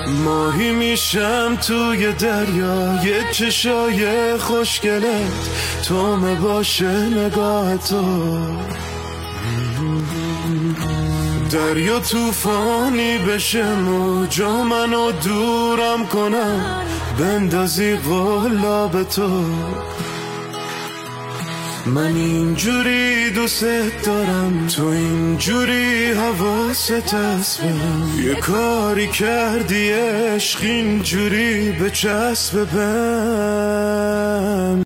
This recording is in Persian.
ماهی میشم توی دریا، یه چشای خوشگلت تومه باشه نگاه تو. دریا توفانی بشه، موجا منو دورم کنم، بندازی قلاب تو. من اینجوری دوست دارم، تو اینجوری حواست هست بهم. یه کاری کردی عشق اینجوری بچسب بهم.